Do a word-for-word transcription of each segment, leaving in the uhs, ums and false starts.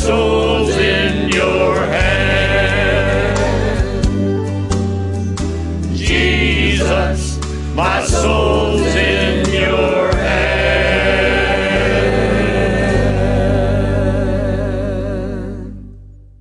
soul's in your hand. Jesus, my soul's in your hand.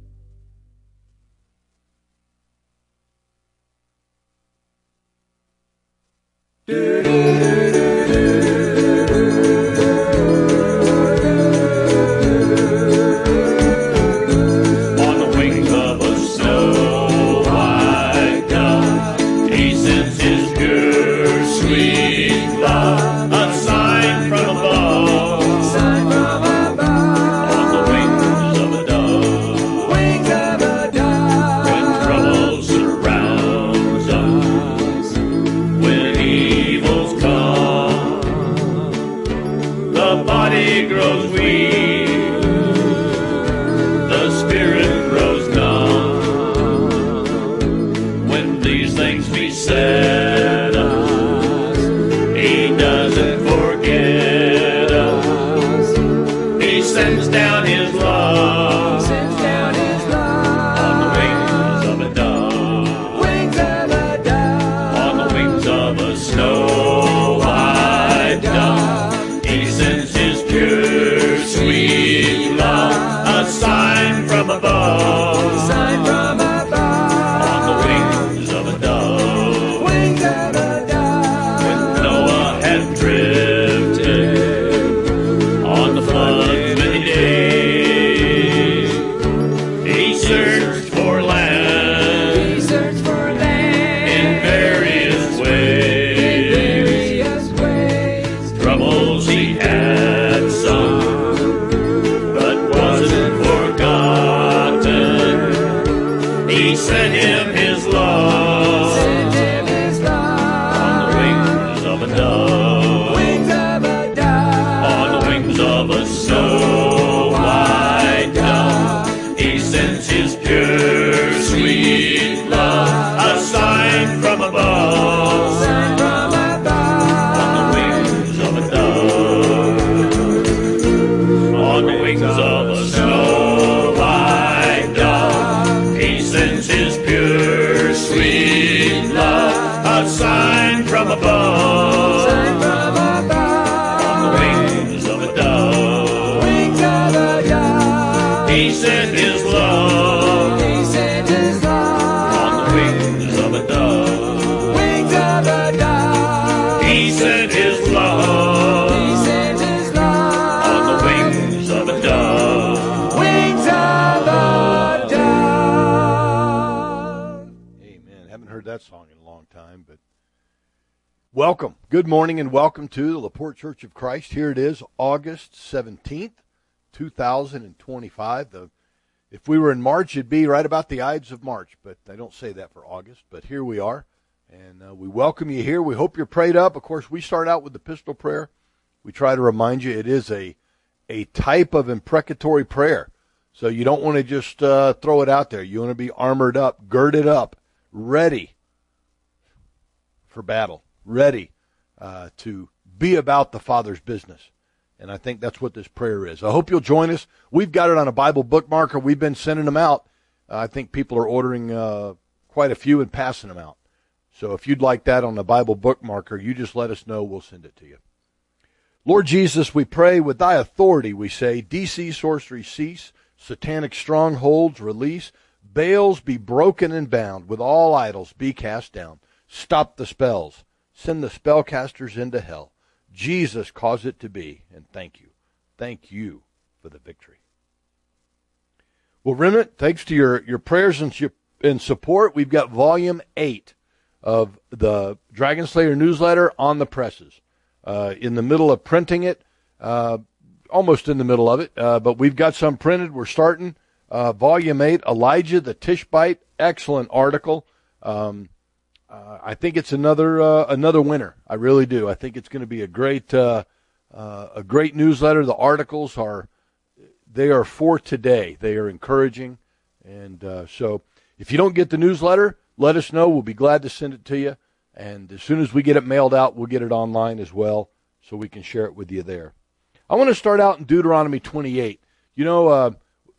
On the wings of a snow white dove, he sends his pure, sweet love, a sign from above. Sign from above. On the wings of a dove, Wings of a dove. when trouble surrounds us, when evils come, the body grows weak, the spirit grows numb. When these things beset us, he doesn't forget us. He sends down his love Sends down his love. on the wings of a dove, Wings of a dove. on the wings of a snow white dove. He sends his pure, sweet love, a sign from above. Sign from above. On the wings of a dove, Wings of a dove. when Noah had drifted on the flood's many days, he searched for He land searched for in land various in ways. various ways. Troubles he had some, but wasn't forgotten. He sent him his love Sent him his on love. the wings of a dove, Wings of a dove. on the wings of a snow white dove. He sends his pure, sweet love, a sign from above. Sign from above. On the wings of a dove, on the wings of a snow white dove, he sends his pure, sweet love, a sign from above. Sign from above. On the wings of a dove, Wings of a dove. he sent his love. He sent his love. On the wings of a dove, Wings of a dove. he sent his love. He sent his love. On the wings of a dove. Wings of a dove. Amen. Haven't heard that song in a long time, but welcome. Good morning and welcome to the LaPorte Church of Christ. Here it is, August seventeenth, two thousand twenty-five. The, if we were in March, it'd be right about the Ides of March, but I don't say that for August, but here we are, and uh, we welcome you here. We hope you're prayed up. Of course, we start out with the pistol prayer. We try to remind you it is a, a type of imprecatory prayer, so you don't want to just uh, throw it out there. You want to be armored up, girded up, ready for battle, ready uh, to be about the Father's business. And I think that's what this prayer is. I hope you'll join us. We've got it on a Bible bookmarker. We've been sending them out. Uh, I think people are ordering uh, quite a few and passing them out. So if you'd like that on a Bible bookmarker, you just let us know. We'll send it to you. Lord Jesus, we pray with thy authority, we say, D C sorcery cease, satanic strongholds release, Baals be broken and bound, with all idols be cast down. Stop the spells, send the spellcasters into hell. Jesus cause it to be, and thank you. Thank you for the victory. Well, Remnant, thanks to your, your prayers and, and support, we've got volume eight of the Dragon Slayer newsletter on the presses. Uh, in the middle of printing it, uh, almost in the middle of it, uh, but we've got some printed. We're starting uh, volume eight, Elijah the Tishbite, excellent article. Um, uh, I think it's another uh, another winner. I really do. I think it's going to be a great uh, uh, a great newsletter. The articles are they are for today. They are encouraging, and uh, so if you don't get the newsletter, let us know. We'll be glad to send it to you. And as soon as we get it mailed out, we'll get it online as well so we can share it with you there. I want to start out in Deuteronomy twenty-eight. You know, uh,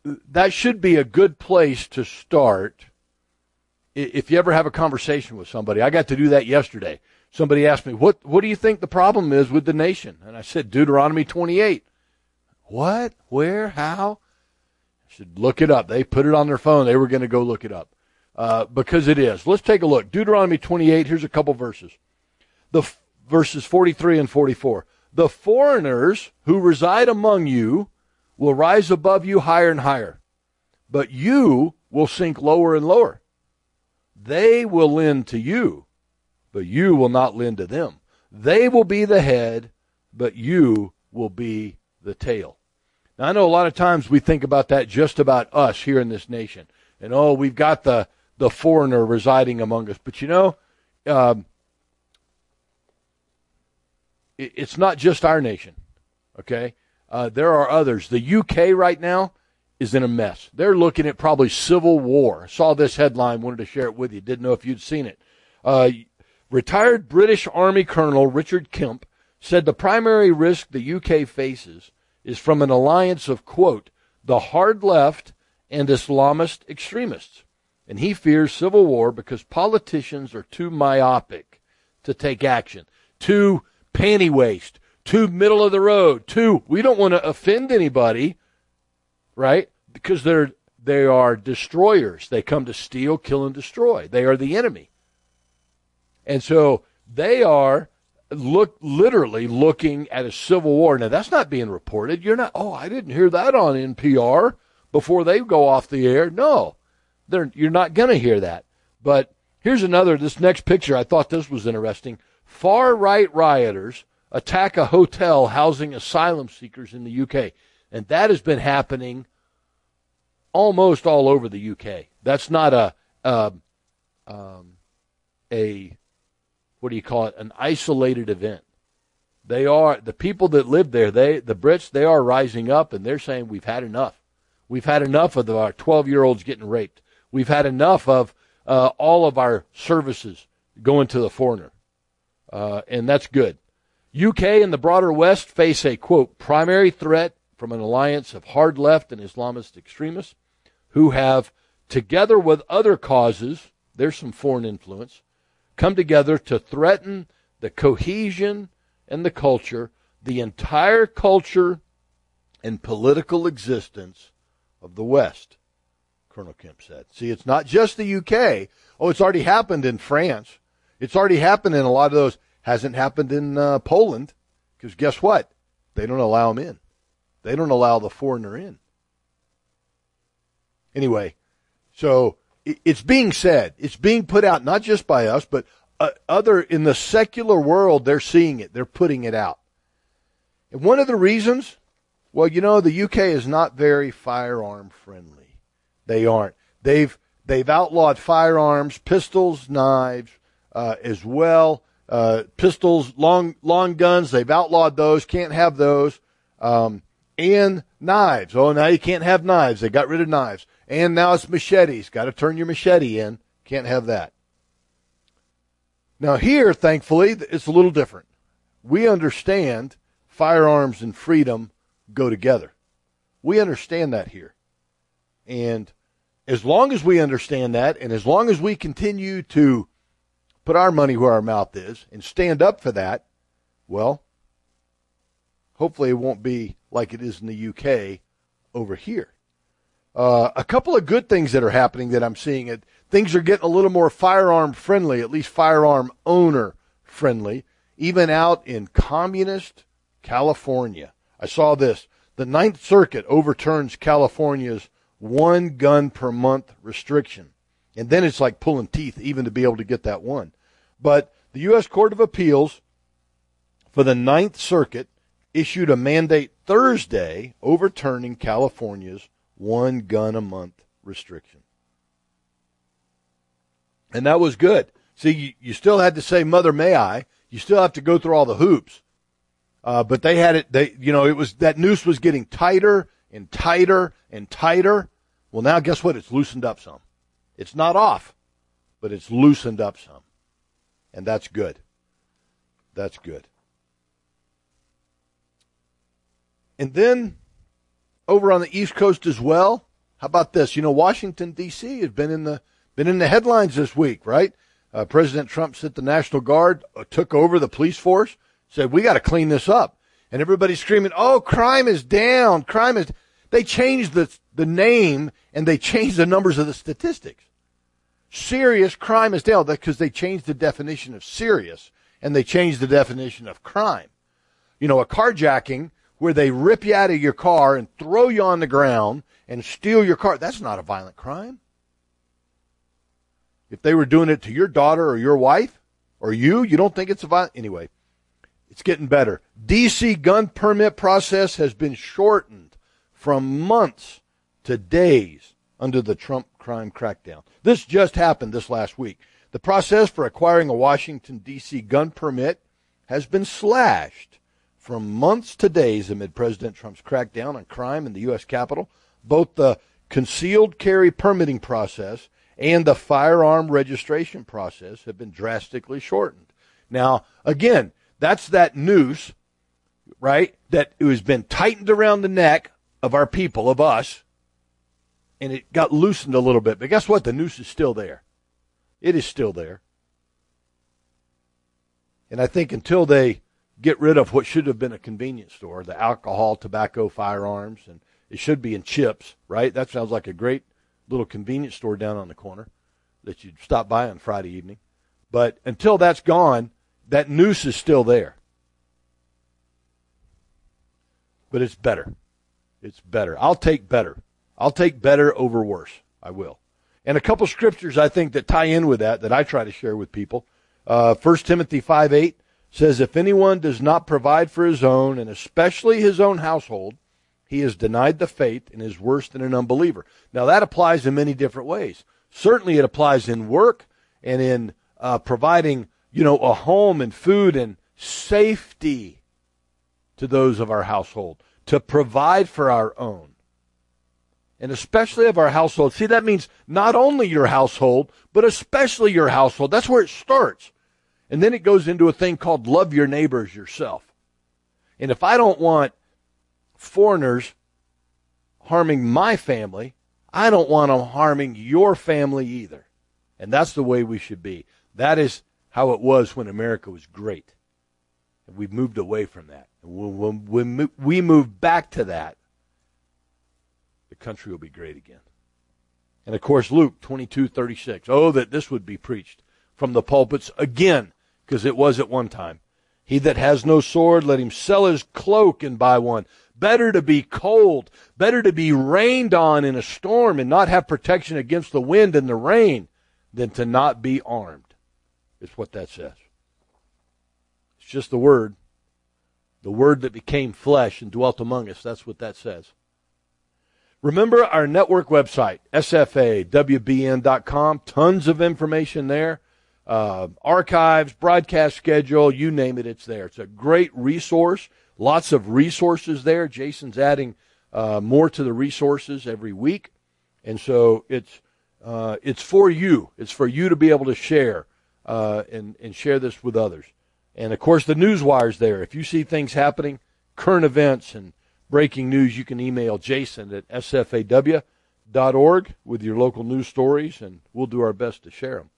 that should be a good place to start if you ever have a conversation with somebody. I got to do that yesterday. Somebody asked me, what, what do you think the problem is with the nation? And I said, Deuteronomy twenty-eight. What? Where? How? I said, look it up. They put it on their phone. They were going to go look it up uh, because it is. Let's take a look. Deuteronomy twenty-eight, here's a couple verses. The f- verses forty-three and forty-four. The foreigners who reside among you will rise above you higher and higher, but you will sink lower and lower. They will lend to you, but you will not lend to them. They will be the head, but you will be the tail. Now, I know a lot of times we think about that just about us here in this nation. And, oh, we've got the, the foreigner residing among us. But, you know, um, it, it's not just our nation, okay? Uh, there are others. The U K right now is in a mess. They're looking at probably civil war. I saw this headline, wanted to share it with you. Didn't know if you'd seen it. Uh, retired British Army Colonel Richard Kemp said the primary risk the U K faces is from an alliance of, quote, the hard left and Islamist extremists. And he fears civil war because politicians are too myopic to take action, too panty waist, too middle of the road, too, we don't want to offend anybody, right? Because they're, they are destroyers. They come to steal, kill, and destroy. They are the enemy. And so they are look literally looking at a civil war. Now, that's not being reported. You're not, oh, I didn't hear that on N P R before they go off the air. No, they're, you're not going to hear that. But here's another, this next picture, I thought this was interesting. Far-right rioters attack a hotel housing asylum seekers in the U K. And that has been happening almost all over the U K. That's not a, uh, um, a, what do you call it, an isolated event. They are, the people that live there, they, the Brits, they are rising up and they're saying we've had enough. We've had enough of the, our twelve-year-olds getting raped. We've had enough of uh, all of our services going to the foreigner. Uh, and that's good. U K and the broader West face a, quote, primary threat from an alliance of hard left and Islamist extremists who have, together with other causes, there's some foreign influence, come together to threaten the cohesion and the culture, the entire culture and political existence of the West, Colonel Kemp said. See, it's not just the U K. Oh, it's already happened in France. It's already happened in a lot of those. Hasn't happened in uh, Poland, because guess what? They don't allow them in. They don't allow the foreigner in. Anyway, so it's being said, it's being put out, not just by us, but uh, other in the secular world, they're seeing it, they're putting it out. And one of the reasons, well, you know, the U K is not very firearm friendly. They aren't. They've they've outlawed firearms, pistols, knives, uh, as well. Uh, pistols, long long guns, they've outlawed those. Can't have those. Um, and knives. Oh, now you can't have knives. They got rid of knives. And now it's machetes. Got to turn your machete in. Can't have that. Now here, thankfully, it's a little different. We understand firearms and freedom go together. We understand that here. And as long as we understand that, and as long as we continue to put our money where our mouth is and stand up for that, well, hopefully it won't be like it is in the U K over here. Uh, a couple of good things that are happening that I'm seeing. It, things are getting a little more firearm friendly, at least firearm owner friendly, even out in communist California. I saw this. The Ninth Circuit overturns California's one gun per month restriction. And then it's like pulling teeth even to be able to get that one. But the U S Court of Appeals for the Ninth Circuit issued a mandate Thursday overturning California's one gun a month restriction. And that was good. See, you, you still had to say, Mother, may I? You still have to go through all the hoops. Uh, but they had it, they, you know, it was, that noose was getting tighter and tighter and tighter. Well, now guess what? It's loosened up some. It's not off, but it's loosened up some. And that's good. That's good. And then over on the East Coast as well, How about this? You know, Washington, D C has been in the been in the headlines this week, right? Uh, President Trump sent the National Guard, uh, took over the police force, said, we got to clean this up. And everybody's screaming, oh, crime is down. Crime is. They changed the, the name and they changed the numbers of the statistics. Serious crime is down because they changed the definition of serious and they changed the definition of crime. You know, a carjacking where they rip you out of your car and throw you on the ground and steal your car, that's not a violent crime. If they were doing it to your daughter or your wife or you, you don't think it's a violent. Anyway, it's getting better. D C gun permit process has been shortened from months to days under the Trump crime crackdown. This just happened this last week. The process for acquiring a Washington, D C gun permit has been slashed from months to days amid President Trump's crackdown on crime in the U S Capitol. Both the concealed carry permitting process and the firearm registration process have been drastically shortened. Now, again, that's that noose, right, that has been tightened around the neck of our people, of us, and it got loosened a little bit. But guess what? The noose is still there. It is still there. And I think until they get rid of what should have been a convenience store, the alcohol, tobacco, firearms, and it should be in chips, right? That sounds like a great little convenience store down on the corner that you'd stop by on Friday evening. But until that's gone, that noose is still there. But it's better. It's better. I'll take better. I'll take better over worse. I will. And a couple scriptures I think that tie in with that, that I try to share with people. Uh, First Timothy five eight says, if anyone does not provide for his own, and especially his own household, he has denied the faith and is worse than an unbeliever. Now, that applies in many different ways. Certainly it applies in work and in uh, providing, you know, a home and food and safety to those of our household, to provide for our own. And especially of our household. See, that means not only your household, but especially your household. That's where it starts. And then it goes into a thing called love your neighbors yourself. And if I don't want foreigners harming my family, I don't want them harming your family either. And that's the way we should be. That is how it was when America was great. And we've moved away from that. And when we move back to that, the country will be great again. And of course, Luke twenty-two thirty-six. Oh, that this would be preached from the pulpits again, because it was at one time. He that has no sword, let him sell his cloak and buy one. Better to be cold, better to be rained on in a storm and not have protection against the wind and the rain than to not be armed. It's what that says. It's just the word. The word that became flesh and dwelt among us. That's what that says. Remember our network website, S F A W B N dot com. Tons of information there. Uh, archives, broadcast schedule, you name it, it's there. It's a great resource. Lots of resources there. Jason's adding uh, more to the resources every week. And so it's uh, it's for you. It's for you to be able to share uh, and, and share this with others. And, of course, the news wire's there. If you see things happening, current events and breaking news, you can email Jason at S F A W dot org with your local news stories, and we'll do our best to share them.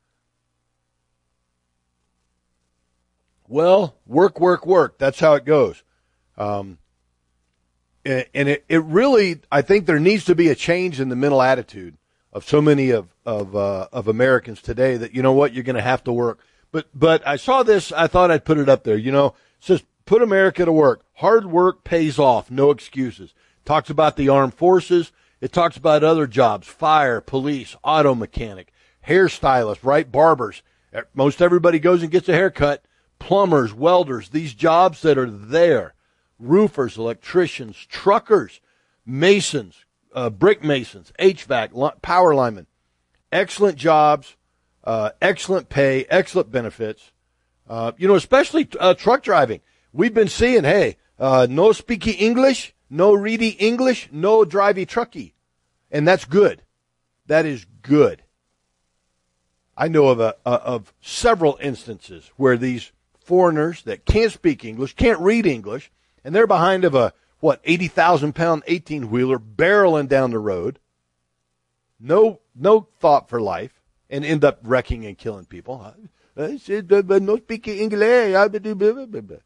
Well, work, work, work. That's how it goes. Um, and and it, it really, I think there needs to be a change in the mental attitude of so many of of uh, of Americans today that, you know what, you're going to have to work. But but I saw this, I thought I'd put it up there. You know, it says put America to work. Hard work pays off, no excuses. Talks about the armed forces. It talks about other jobs, fire, police, auto mechanic, hairstylist, right, barbers. Most everybody goes and gets a haircut. Plumbers, welders, these jobs that are there. Roofers, electricians, truckers, masons, uh, brick masons, H V A C, power linemen. Excellent jobs, uh, excellent pay, excellent benefits. Uh, you know, especially uh, truck driving. We've been seeing, hey, uh, no speaky English, no ready English, no drivey trucky. And that's good. That is good. I know of a, uh, of several instances where these foreigners that can't speak English, can't read English, and they're behind of a, what, eighty thousand pound eighteen-wheeler barreling down the road, no no thought for life, and end up wrecking and killing people. I said, but no speak English.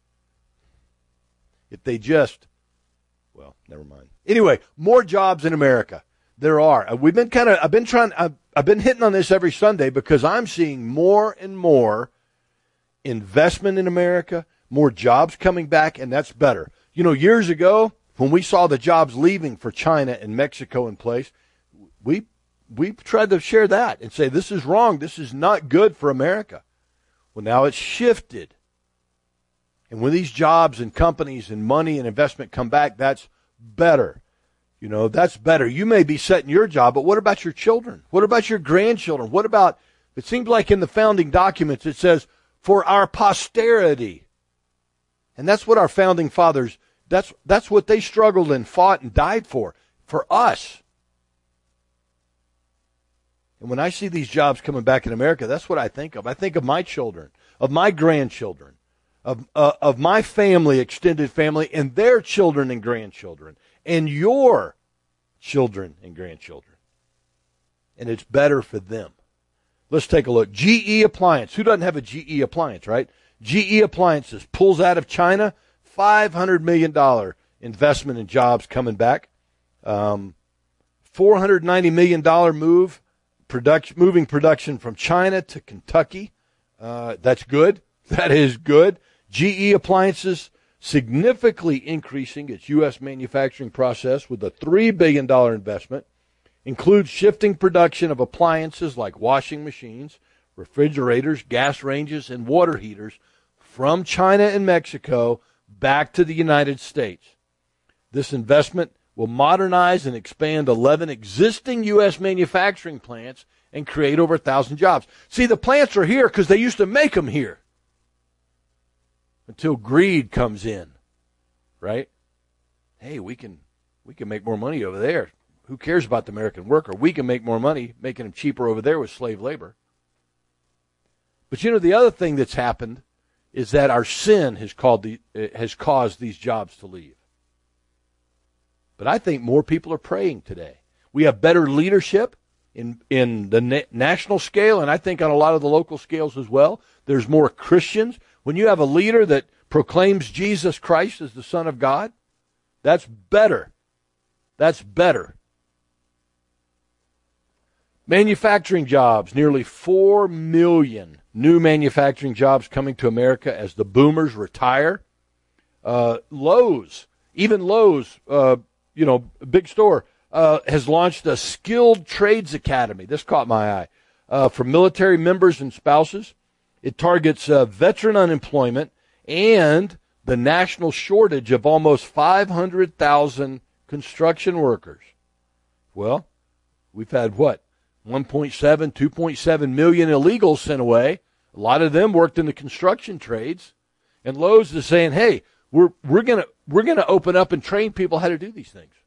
If they just, well, never mind. Anyway, more jobs in America. There are. We've been kind of, I've been trying, I've, I've been hitting on this every Sunday because I'm seeing more and more investment in America, more jobs coming back, and that's better. You know, years ago, when we saw the jobs leaving for China and Mexico in place, we we tried to share that and say, this is wrong. This is not good for America. Well, now it's shifted. And when these jobs and companies and money and investment come back, that's better. You know, that's better. You may be setting your job, but what about your children? What about your grandchildren? What about, it seems like in the founding documents it says, for our posterity. And that's what our founding fathers, that's that's what they struggled and fought and died for, for us. And when I see these jobs coming back in America, that's what I think of. I think of my children, of my grandchildren, of uh, of my family, extended family, and their children and grandchildren, and your children and grandchildren. And it's better for them. Let's take a look. G E Appliance. Who doesn't have a G E Appliance, right? G E Appliances pulls out of China, five hundred million dollars investment in jobs coming back. Um, four hundred ninety million dollars move, production, moving production from China to Kentucky. Uh, that's good. That is good. G E Appliances significantly increasing its U S manufacturing process with a three billion dollars investment. Includes shifting production of appliances like washing machines, refrigerators, gas ranges, and water heaters from China and Mexico back to the United States. This investment will modernize and expand eleven existing U S manufacturing plants and create over one thousand jobs. See, the plants are here because they used to make them here until greed comes in, right? Hey, we can we can make more money over there. Who cares about the American worker? We can make more money making them cheaper over there with slave labor. But you know, the other thing that's happened is that our sin has called the has caused these jobs to leave. But I think more people are praying today. We have better leadership in in the na- national scale, and I think on a lot of the local scales as well. There's more Christians. When you have a leader that proclaims Jesus Christ as the Son of God, that's better. That's better. Manufacturing jobs, nearly four million new manufacturing jobs coming to America as the boomers retire. Uh, Lowe's, even Lowe's, uh, you know, big store, uh, has launched a skilled trades academy. This caught my eye. Uh, for military members and spouses. It targets uh, veteran unemployment and the national shortage of almost five hundred thousand construction workers. Well, we've had what? one point seven, two point seven million illegals sent away. A lot of them worked in the construction trades. And Lowe's is saying, hey, we're we're gonna we're gonna open up and train people how to do these things.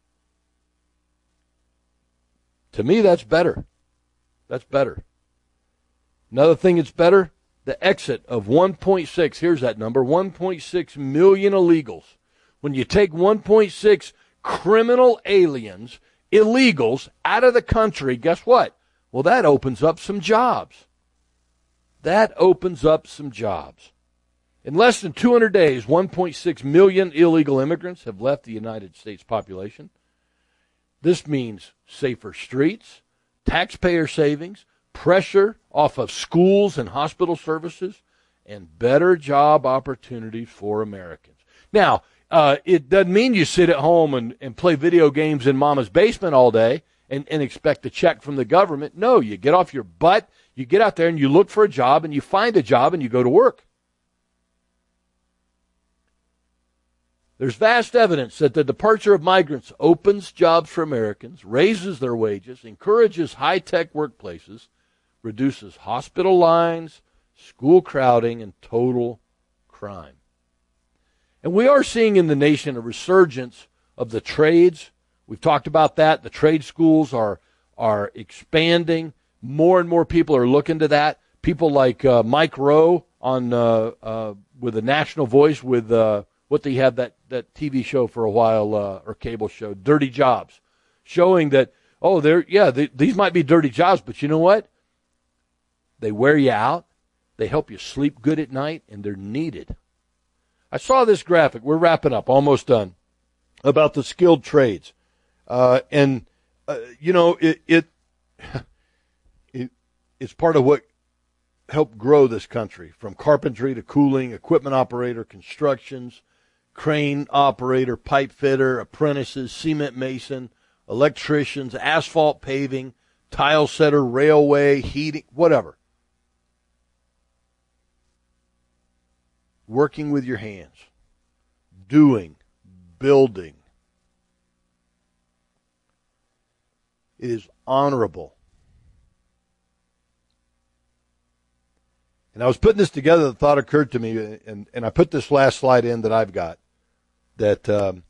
To me, that's better. That's better. Another thing that's better, the exit of one point six, here's that number, one point six million illegals. When you take one point six criminal aliens, illegals out of the country, guess what? Well, that opens up some jobs. That opens up some jobs. In less than two hundred days, one point six million illegal immigrants have left the United States population. This means safer streets, taxpayer savings, pressure off of schools and hospital services, and better job opportunities for Americans. Now, Uh, it doesn't mean you sit at home and, and play video games in mama's basement all day and, and expect a check from the government. No, you get off your butt, you get out there and you look for a job and you find a job and you go to work. There's vast evidence that the departure of migrants opens jobs for Americans, raises their wages, encourages high-tech workplaces, reduces hospital lines, school crowding, and total crime. And we are seeing in the nation a resurgence of the trades. We've talked about that. The trade schools are are expanding. More and more people are looking to that. People like uh, Mike Rowe on uh, uh, with a National Voice with uh, what they have that, that T V show for a while uh, or cable show, Dirty Jobs, showing that Oh, they're, yeah, they, these might be dirty jobs, but you know what? They wear you out. They help you sleep good at night, and they're needed. I saw this graphic. We're wrapping up, almost done, about the skilled trades. Uh, and, uh, you know, it, it, it it's part of what helped grow this country, from carpentry to cooling, equipment operator, constructions, crane operator, pipe fitter, apprentices, cement mason, electricians, asphalt paving, tile setter, railway, heating, whatever. Working with your hands, doing, building. It is honorable. And I was putting this together, the thought occurred to me, and, and I put this last slide in that I've got that um,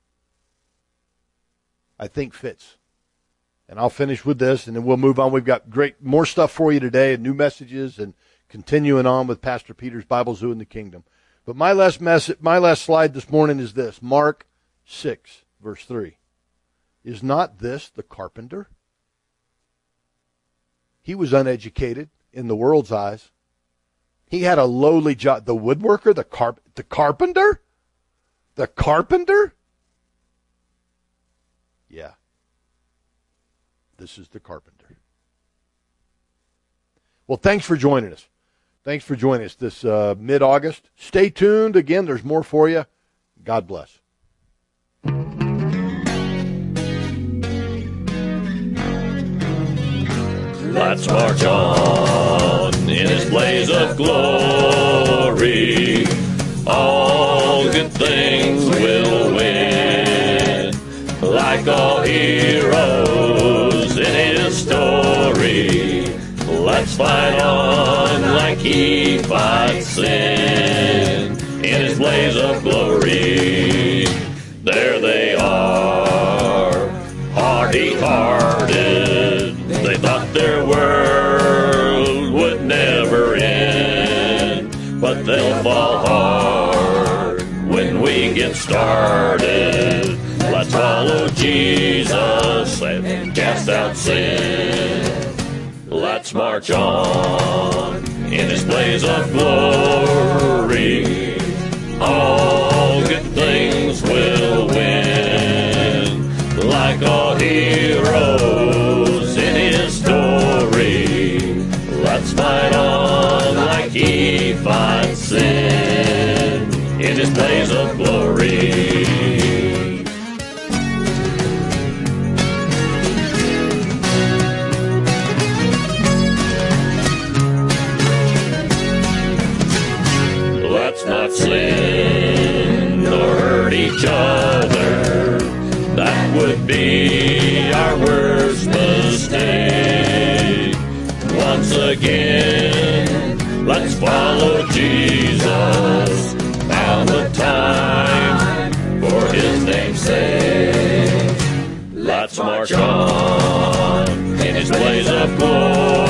I think fits. And I'll finish with this, and then we'll move on. We've got great more stuff for you today, and new messages, and continuing on with Pastor Peter's Bible Zoo in the Kingdom. But my last message, my last slide this morning is this: Mark six, verse three. Is not this the carpenter? He was uneducated in the world's eyes. He had a lowly job. The woodworker, the carp, the carpenter, the carpenter. Yeah, this is the carpenter. Well, thanks for joining us. Thanks for joining us this uh, mid-August. Stay tuned. Again, there's more for you. God bless. Let's march on in His blaze of glory. All good things will win, like all heroes in His story. Let's fight on like He fights sin in His blaze of glory. There they are, hardy-hearted. They thought their world would never end, but they'll fall hard when we get started. Let's follow Jesus and cast out sin. Let's march on in His blaze of glory. All good things will win, like all heroes in His story. Let's fight on like He fights sin in His blaze of glory. Let's not sin nor hurt each other. That would be our worst mistake. Once again, let's follow Jesus. Found the time for His name's sake. Let's march on in His blaze of glory.